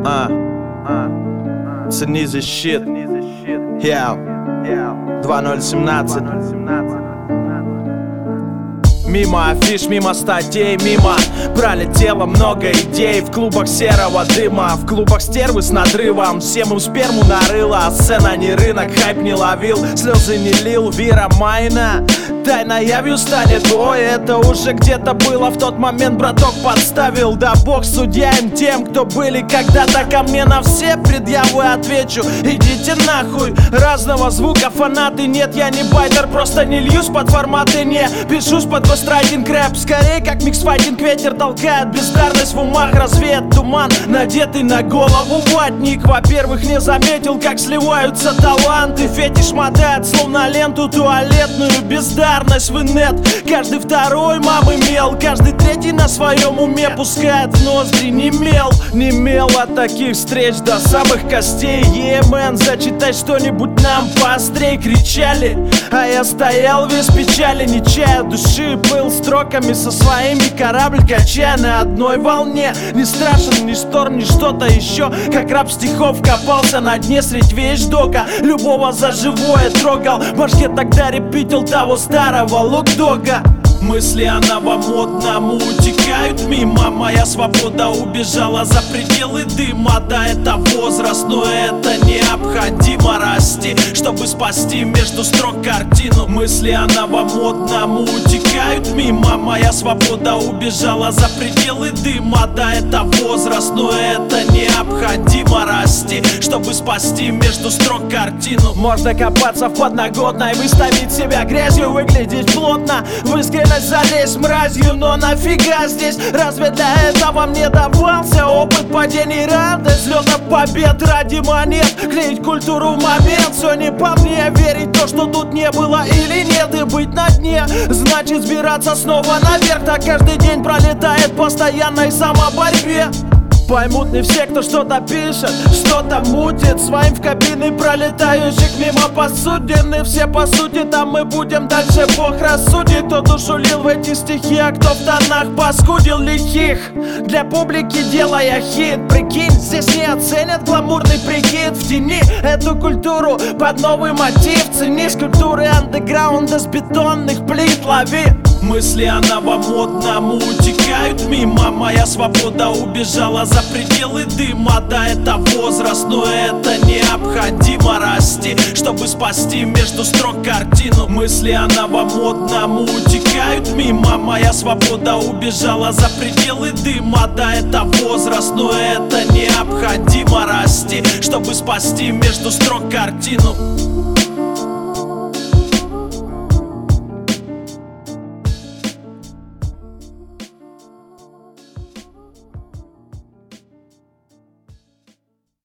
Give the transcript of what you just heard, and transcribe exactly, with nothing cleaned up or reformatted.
А, цени за щит. Яу, два ноль семнадцать. Мимо афиш, мимо статей, мимо пролетело много идей. В клубах серого дыма, в клубах стервы с надрывом. Всем им сперму нарыла, а сцена не рынок. Хайп не ловил, слезы не лил. Вера Майна, тайна явью станет. Ой, это уже где-то было. В тот момент браток подставил. Да бог судья им тем, кто были когда-то ко мне. На все предъявы отвечу: идите нахуй. Разного звука фанаты нет. Я не байтер, просто не льюсь под форматы. Не пишусь под гострайдинг рэп. Скорее как миксфайтинг, ветер толкает бездарность в умах. Развеет туман, надетый на голову ватник. Во-первых, не заметил, как сливаются таланты. Фетиш мотает, словно ленту туалетную. Бездарность в инет. Каждый второй мам имел, каждый третий на своем уме пускает в ноздри. Не мел, не мел от таких встреч до самых костей. Е-мен, зачитай что-нибудь нам поострей. Кричали, а я стоял весь печали, не чая души. Был строками со своими, корабль качая на одной волне. Не страшен ни шторм, ни что-то еще. Как раб стихов копался на дне средь вещдока. Любого за живое трогал. В башке тогда репитил того старого лукдога. Мысли о новомодном утекают мимо. Моя свобода убежала за пределы дыма. Да, это возраст, но это необходимо расти, чтобы спасти между строк картину. Мысли о новомодном утекают мимо. Моя свобода убежала за пределы дыма. Да, это возраст, но это необходимо расти, чтобы спасти между строк картину. Можно копаться в подноготной, выставить себя грязью, выглядеть плотно, в искренность залезть мразью. Но нафига здесь? Разве для этого мне давался опыт падений, радость, взлетов, побед ради монет? Клеить культуру в момент, все не по мне. Верить в то, что тут не было или нет, и быть на дне значит сбираться снова наверх. Так каждый день пролетает в постоянной самоборьбе. Поймут не все, кто что-то пишет, что-то мутит. Своим в кабины пролетающих мимо посудины. Все по сути, там мы будем, дальше Бог рассудит. Кто душу лил в эти стихи, а кто в тонах паскудил лихих. Для публики делая хит, прикинь, здесь не оценят гламурный прикид. В тени эту культуру под новый мотив. Цени скульптуры андеграунда с бетонных плит. Лови мысли о новомодном утекают мимо. Моя свобода убежала за пределы дыма. Да, это возраст, но это необходимо расти, чтобы спасти между строк картину. Мысли о новомодном утекают мимо. Моя свобода убежала за пределы дыма. Да, это возраст, но это необходимо расти, чтобы спасти между строк картину.